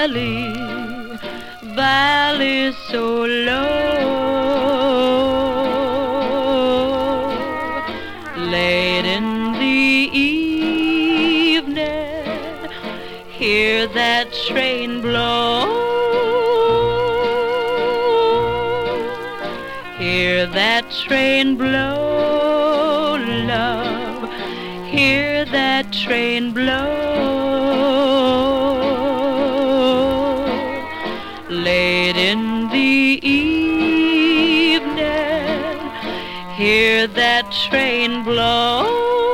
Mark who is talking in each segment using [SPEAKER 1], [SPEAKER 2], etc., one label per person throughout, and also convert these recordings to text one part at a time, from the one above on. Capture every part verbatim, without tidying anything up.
[SPEAKER 1] valley, valley so low. Late in the evening, hear that train blow. Hear that train blow, love. Hear that train blow. Late in the evening, hear that train blow.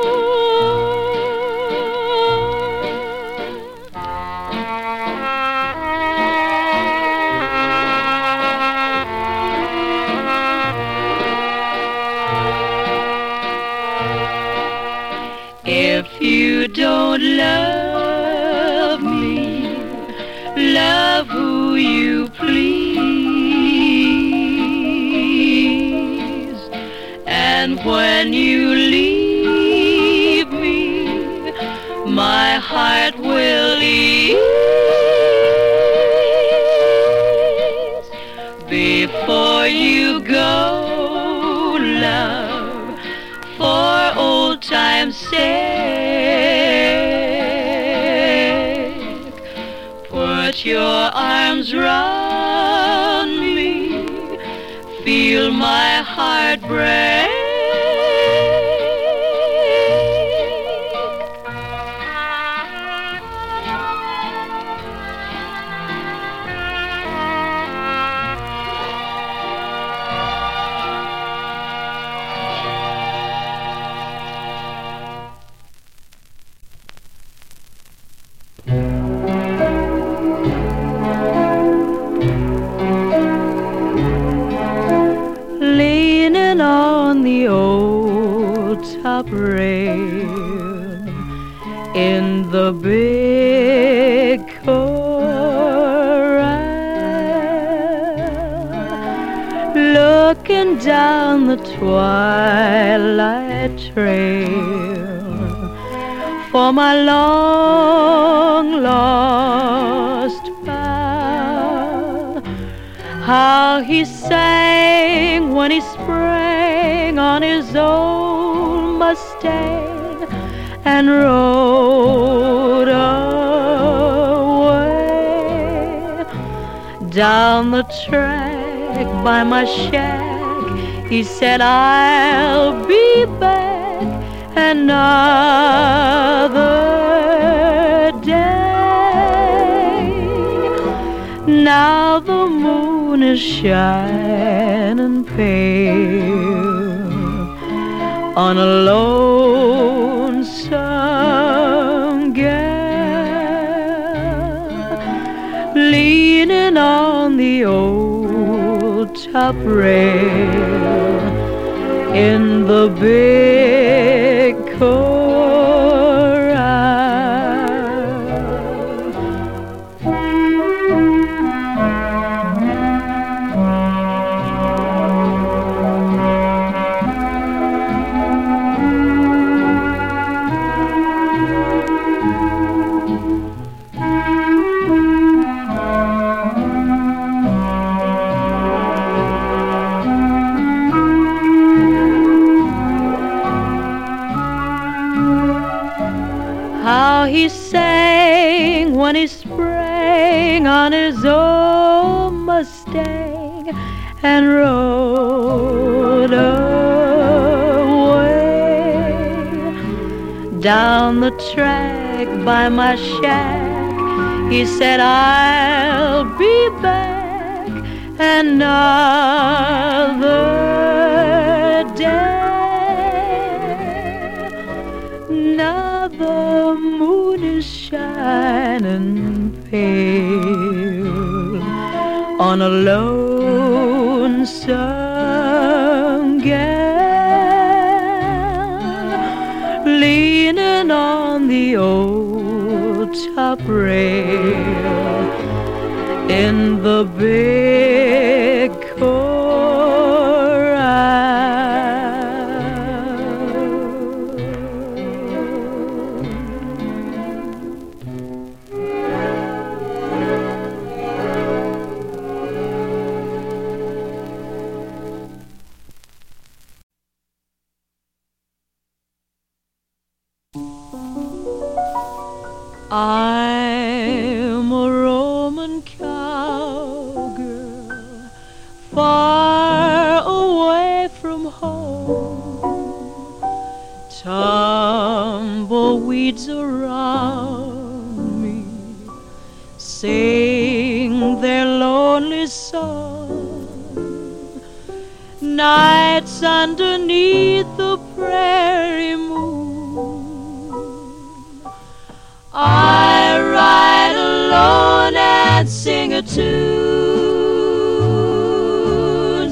[SPEAKER 1] If you don't love me, love who you please. And when you leave me, my heart will ease. Before you go, love, for old time's sake, put your arms round me, feel my heart break. Leaning on the old top rail in the big corral, looking down the twilight trail for my long lost pal. How he sang when he sprang on his old Mustang and rode away. Down the track by my shack, he said, I'll be back another day. Now the moon is shining pale on a lonesome gal, leaning on the old top rail in the big corral. How he sang when he sprang on his old Mustang and rode away. Down the track by my shack, he said, I'll be back another day. Now the moon is shining pale on a lonesome gal, leaning on the old top rail in the big corral. young cowgirl, far away from home. Tumbleweeds around me sing their lonely song. Nights underneath the prairie moon, I ride alone and sing a tune.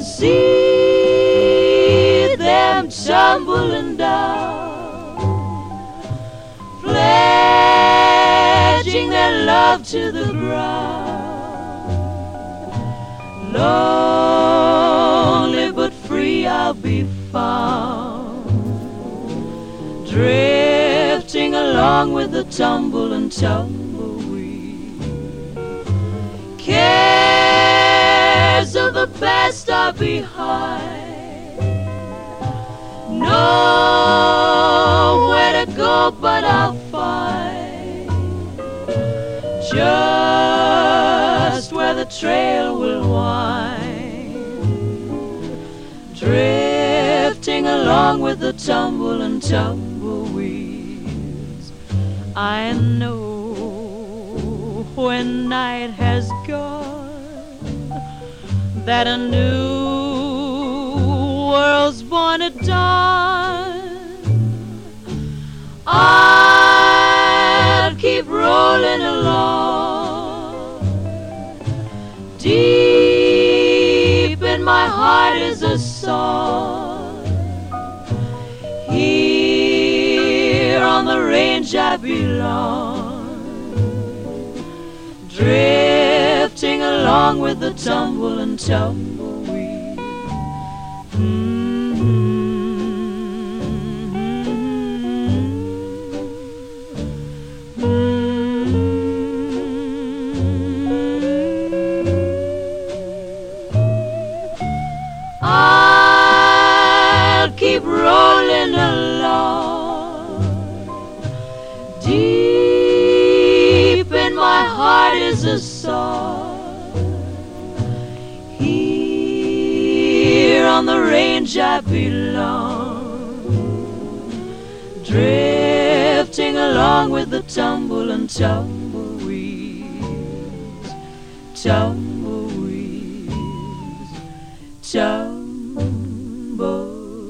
[SPEAKER 1] See them tumbling down, pledging their love to the ground. Lonely but free I'll be found, drifting along with the tumble and tumbleweed. Cares of the past are behind, nowhere to go but I'll find just where the trail will wind, drifting along with the tumble and tumbleweeds. I know when night has gone that a new world's born at dawn. I'll keep rolling along. Deep in my heart is a song. Here on the range I belong, drifting along with the tumble and tumbleweed. Mm-hmm. Mm-hmm. I'll keep rolling along. Deep in my heart is a song. Here on the range I belong, drifting along with the tumble and tumbleweeds, tumbleweeds, tumbleweeds.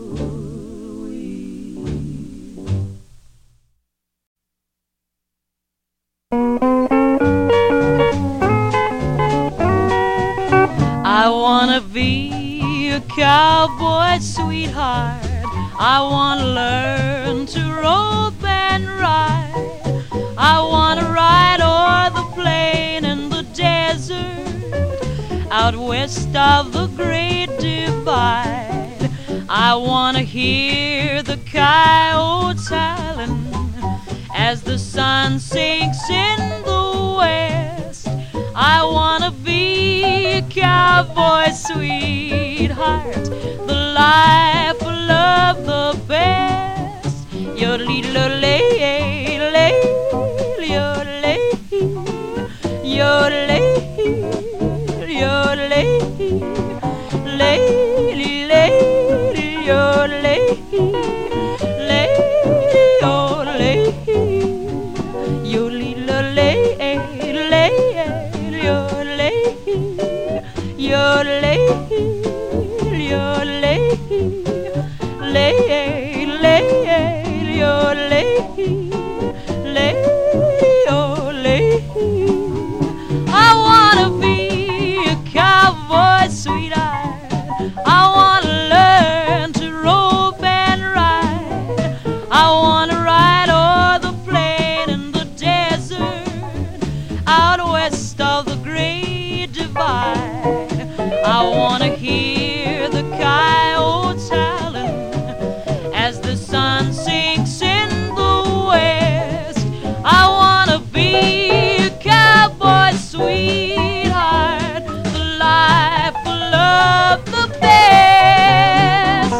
[SPEAKER 1] I wanna be a cowboy sweetheart. I wanna learn to rope and ride. I wanna ride o'er the plain and the desert, out west of the Great Divide. I wanna hear the coyotes howling as the sun sinks in the west. I wanna be a cowboy sweetheart, the life of love the best. Yodelay, lay, yodelay, yodelay, yodelay, lay, lay, yodelay, lay, yodelay, yodelay, lay, yodelay, yodelay, yodelay, lay, lay, yodelay, lay, yodelay. I wanna be a cowboy sweetheart. I wanna learn to rope and ride. I wanna ride o'er the plain and the desert, out west of the Great Divide. I wanna hear the coyotes howling as the sun sinks in the west. I wanna be a cowboy sweetheart, the life of love the best.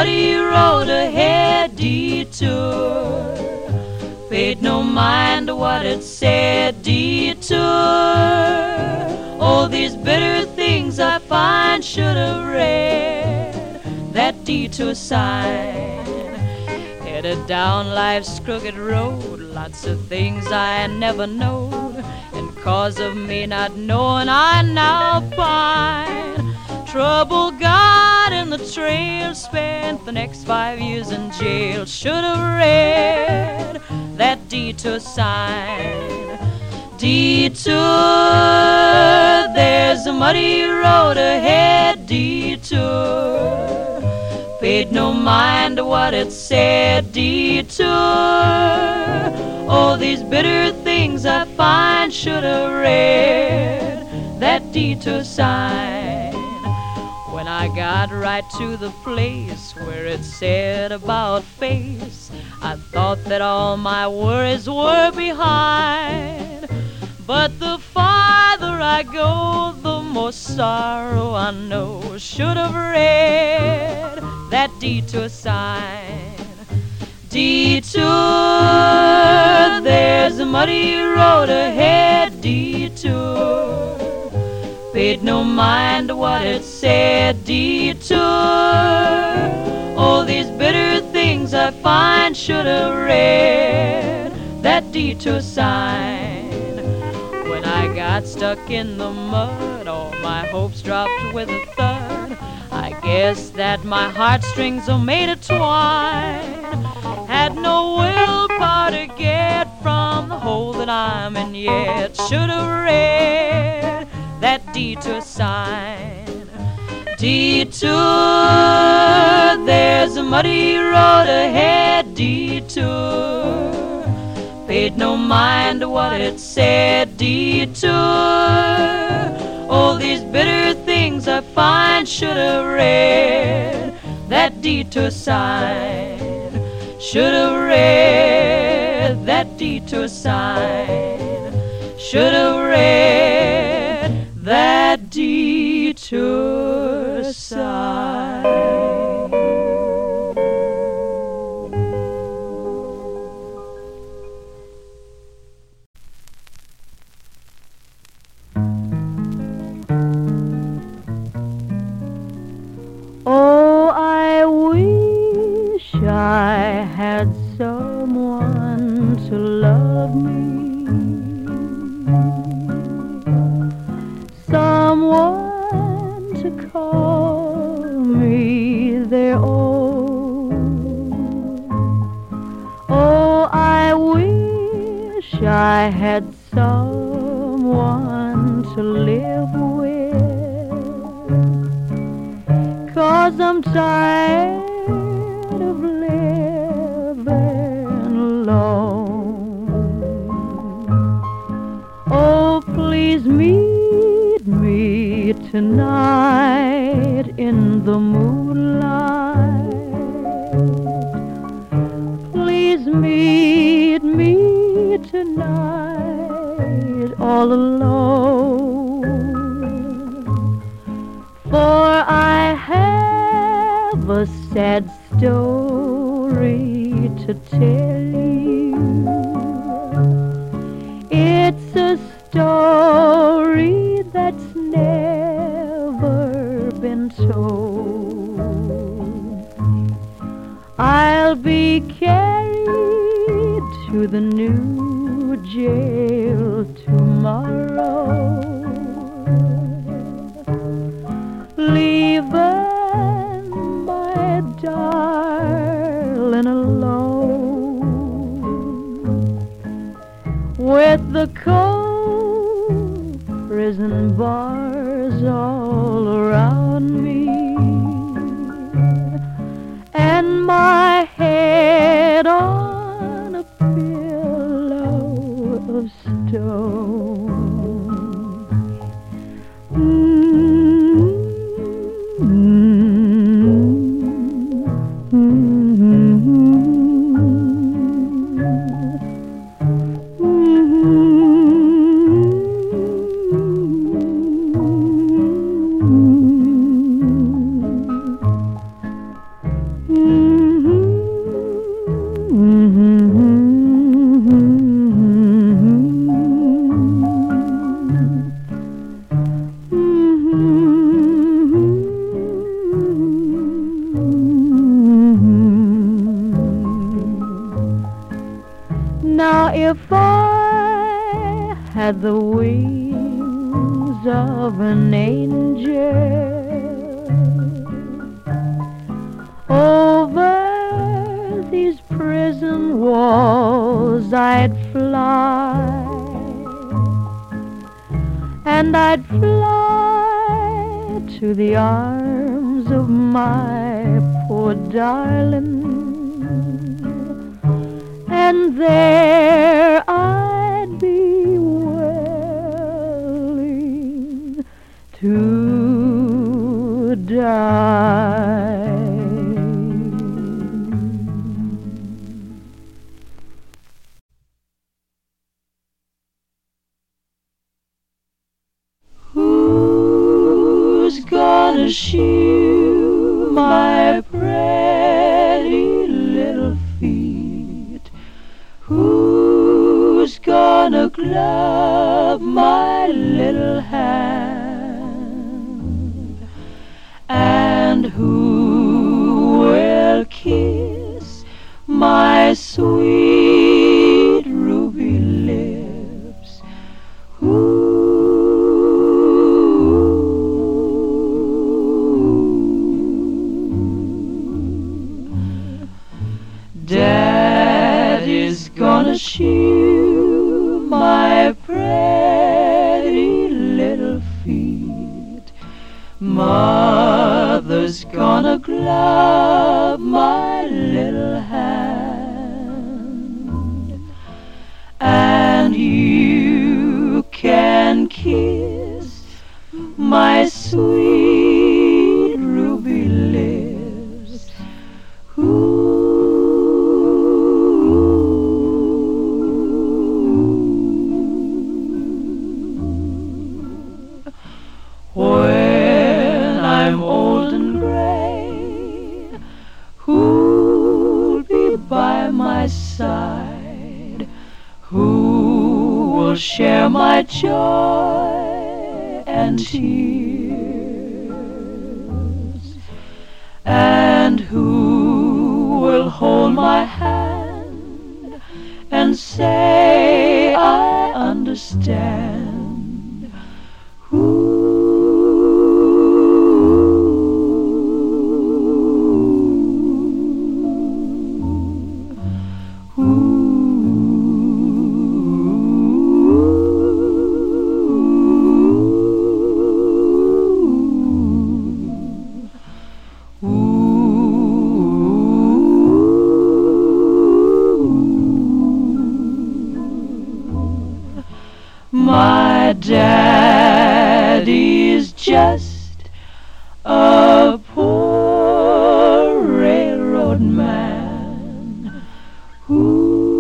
[SPEAKER 1] muddy road ahead, detour. Paid no mind to what it said, detour. All these bitter things I find should have read that detour sign. Headed down life's crooked road, lots of things I never knowed, and cause of me not knowing I now find. Trouble got in the trail, spent the next five years in jail. Should have read that detour sign. Detour, there's a muddy road ahead, detour. Paid no mind to what it said, detour. All these bitter things I find should have read that detour sign. When I got right to the place where it said about face, I thought that all my worries were behind. But the farther I go, the more sorrow I know. Should have read that detour sign. Detour, there's a muddy road ahead, detour. Paid no mind to what it said, detour. All these bitter things I find should have read that detour sign. When I got stuck in the mud, all my hopes dropped with a thud. I guess that my heartstrings are made of twine. Had no willpower to get from the hole that I'm in yet. Should have read that detour sign. Detour, there's a muddy road ahead, detour. Paid no mind to what it said, detour. All these bitter things I find should have read that detour sign. Should have read that detour sign. Should have read that detour sign.
[SPEAKER 2] Oh, I wish I had someone to love me, someone to call me their own. Oh, I wish I had someone to live with, 'cause I'm tired of living alone. Oh, please meet me tonight in the moonlight. Please meet me tonight all alone. For I have a sad story to tell you. It's a story that's never been told. I'll be carried to the new jail tomorrow, leaving my darling alone, with the cold prison bars all around me, and my head on a pillow of stone. had the wings of an angel. Over these prison walls I'd fly, and I'd fly to the arms of my poor darling, and there I'd be willing to die.
[SPEAKER 1] Who's gonna shoe my pretty little feet? Who's gonna glove my little hand? And who will kiss my sweet ruby lips? Who Daddy's gonna shoe my pretty little feet. Mother's gonna glove my little hand. And you can kiss my sweet ruby lips. Who When I'm old and gray, who'll be by my side? Who will share my joy and tears? And who will hold my hand and say I understand? Who My daddy's just a poor railroad man who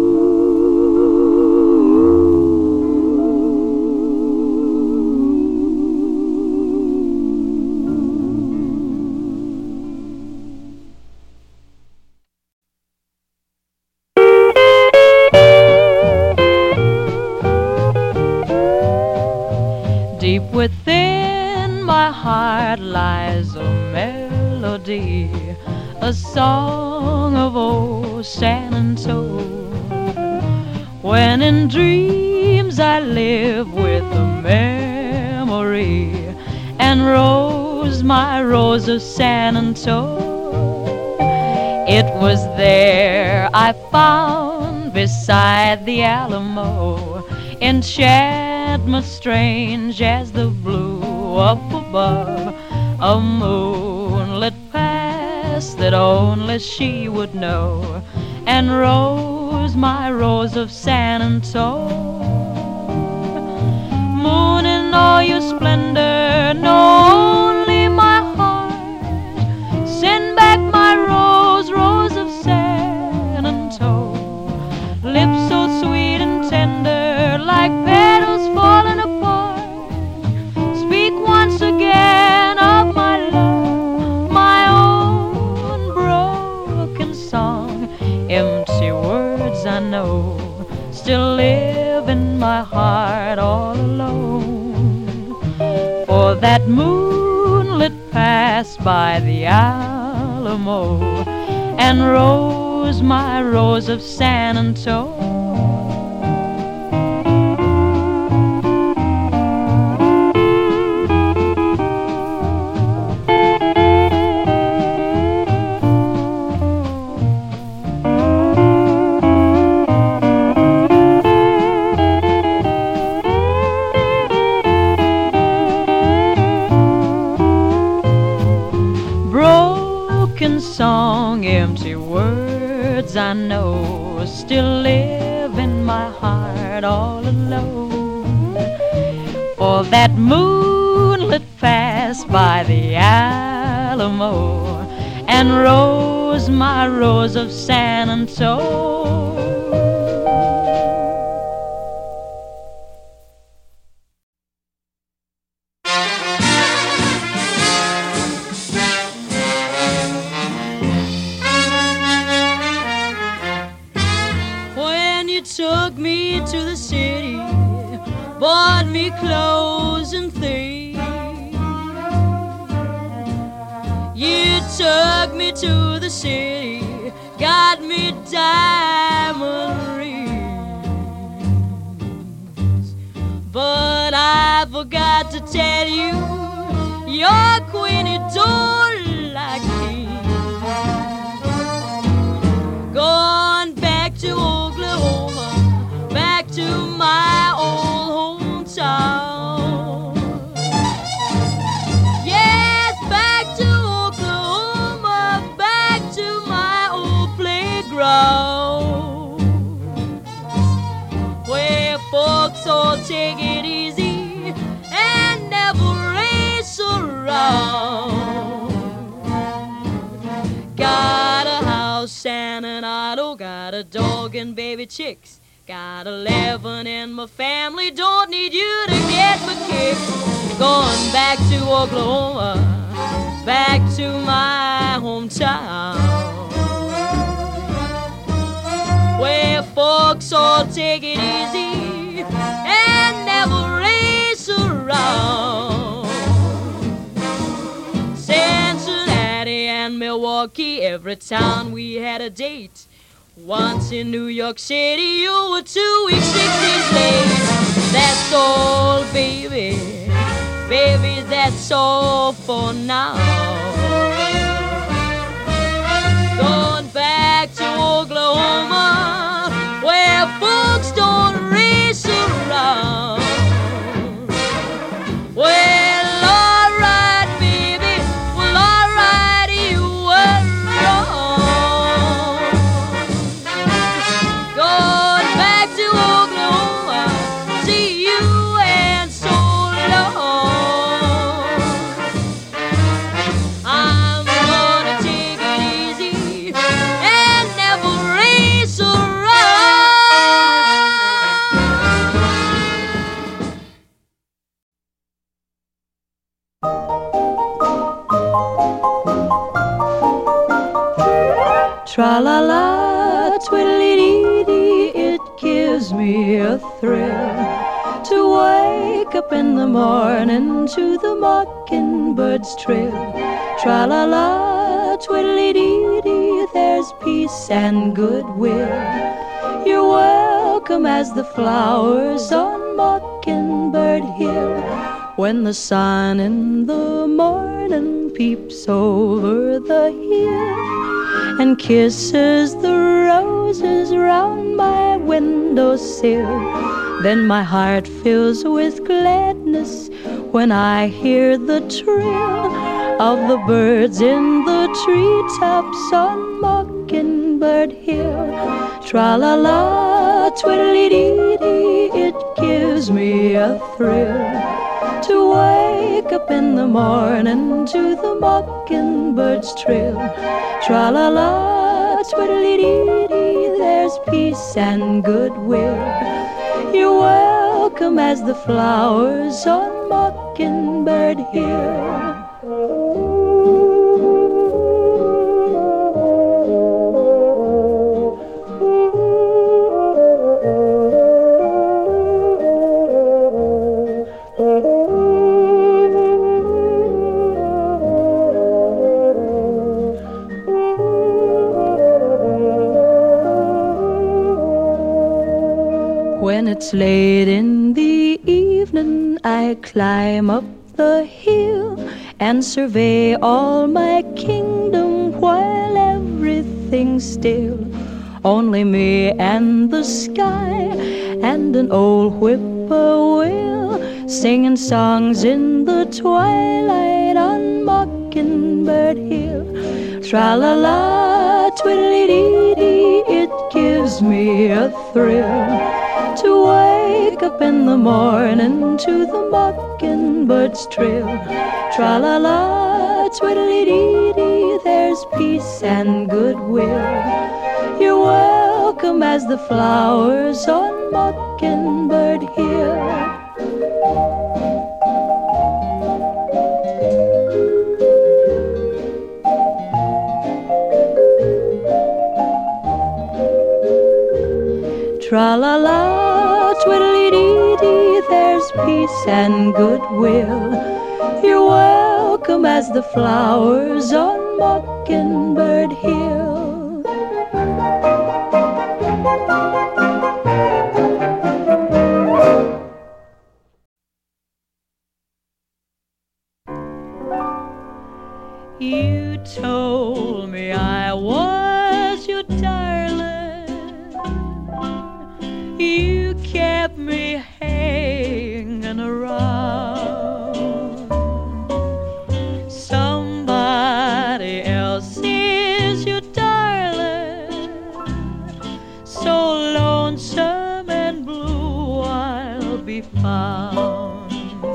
[SPEAKER 1] Deep within my heart lies a melody, a song of old San Antone. When in dreams I live with a memory, and rose, my rose of San Antone. It was there I found beside the Alamo enchantment strange as the blue up above, a moonlit past that only she would know. And rose, my rose of San Antone, moon in all your splendor, know only my heart. Send back my rose, rose of San Antone, lips so sweet and tender, like petals falling apart. Speak once again of my love, my own broken song. Empty words I know still live in my heart all alone. For that moonlit pass by the Alamo, and rose, my rose of San Antone. broken song, empty words I know still live in my heart all alone. For that moonlit pass by the Alamo and rose my rose of San Antonio. Took me to the city, bought me clothes and things. You took me to the city, got me diamond rings. But I forgot to tell you, your Queenie don't like me. Going back to Oklahoma, back to my old hometown. Yes, back to Oklahoma, back to my old playground, where folks all take it easy and never race around. Got a house and an auto, got a dog and baby chicks, got eleven in my family, don't need you to get my kicks. Going back to Oklahoma, back to my hometown, where folks all take it easy and never race around. Cincinnati and Milwaukee, every town we had a date. Once in New York City, you were two weeks, six days late. That's all, baby, baby, that's all for now. Going back to Oklahoma, where folks don't race around. Well, all right, baby, well, all right, you were wrong. Going back to Oklahoma, see you and so long. I'm gonna take it easy and never race around. Tra-la-la, twiddly-dee-dee, it gives me a thrill to wake up in the morning to the mockingbird's trill. Tra-la-la, twiddly-dee-dee, there's peace and goodwill. You're welcome as the flowers on Mockingbird Hill. When the sun in the morning peeps over the hill and kisses the roses round my windowsill, then my heart fills with gladness when I hear the trill of the birds in the treetops on Mockingbird Hill. Tra-la-la, twiddly-dee-dee, it gives me a thrill to wake up in the morning to the mockingbird's trill. Tra-la-la, twiddly-dee-dee, there's peace and goodwill. You're welcome as the flowers on Mockingbird Hill. When it's late in the evening, I climb up the hill and survey all my kingdom while everything's still. Only me and the sky and an old whippoorwill singing songs in the twilight on Mockingbird Hill. Tra-la-la, twiddly-dee-dee, it gives me a thrill to wake up in the morning to the mockingbird's trill. Tra-la-la, twiddly-dee-dee, there's peace and goodwill. You're welcome as the flowers on Mockingbird Hill. Tra-la-la, twiddly-dee-dee, there's peace and goodwill. You're welcome as the flowers on Mockingbird Hill. You told me I was your darling. You kept me hanging around. Somebody else is your darling, so lonesome and blue I'll be found.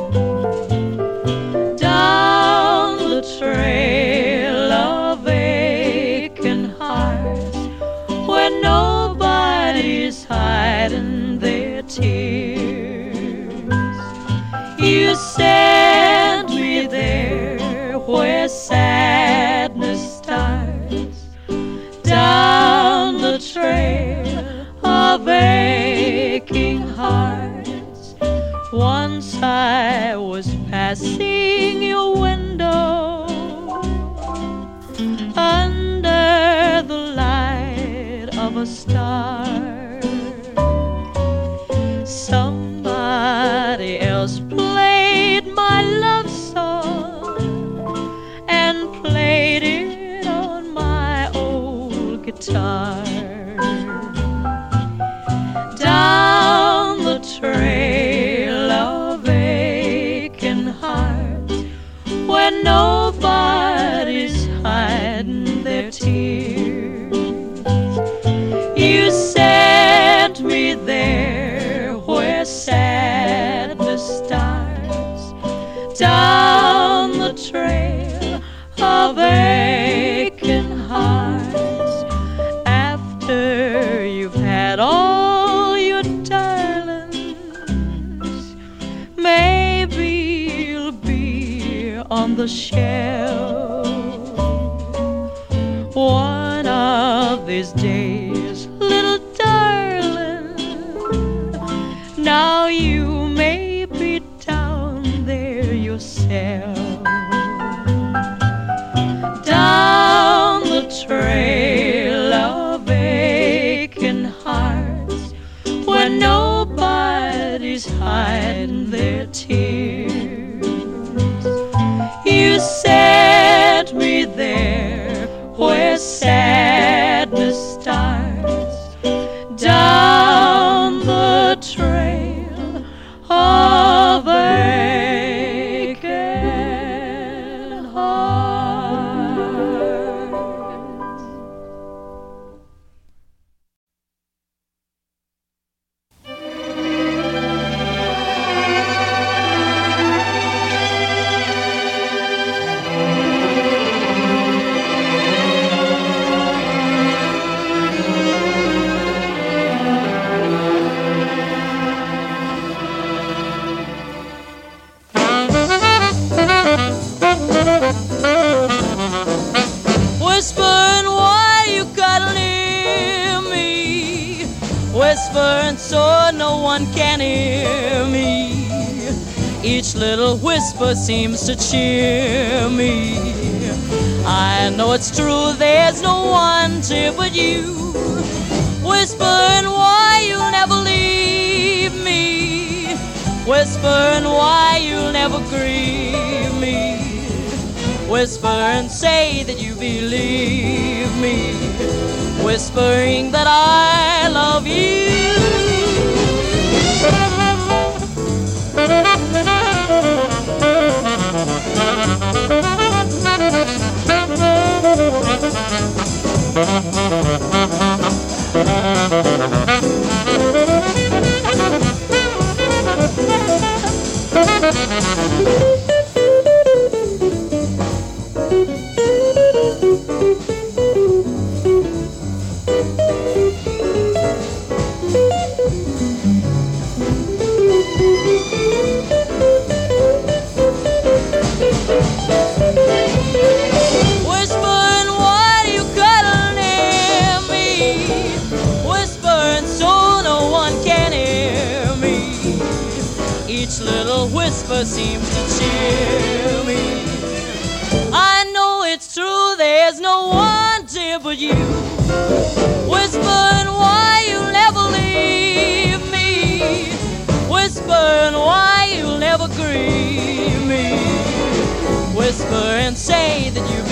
[SPEAKER 1] Down the trail of aching hearts, where nobody's hiding their tears, you sent me there where sadness starts. Down the trail of aching hearts, once I was passing your window under the light of a star. Somebody else played my love song and played it on my old guitar. Down the trail of aching hearts, where nobody's hiding their tears, you sent me there where sadness starts. Down the trail of aching hearts, after you've had all your darlings, maybe you'll be on the shelf one of these days, little darling. Now you may be down there yourself. Down the trail of aching hearts, where nobody's hiding their tears, you sent me there where sadness starts. Down the trail of aching hearts. Whispering why you got near me, whispering so no one can hear me. Each little whisper seems to cheer me. I know it's true, there's no one here but you. Whispering why you'll never leave me, whispering why you'll never grieve me. Whisper and say that you believe me, whispering that I love you. Whispering, why do you cuddle near me? Whispering so no one can hear me. Each little whisper seems to cheer me. I know it's true, there's no one dear but you. Whispering, why you'll never leave me. Whispering, why you'll never grieve me. Whisper and say that you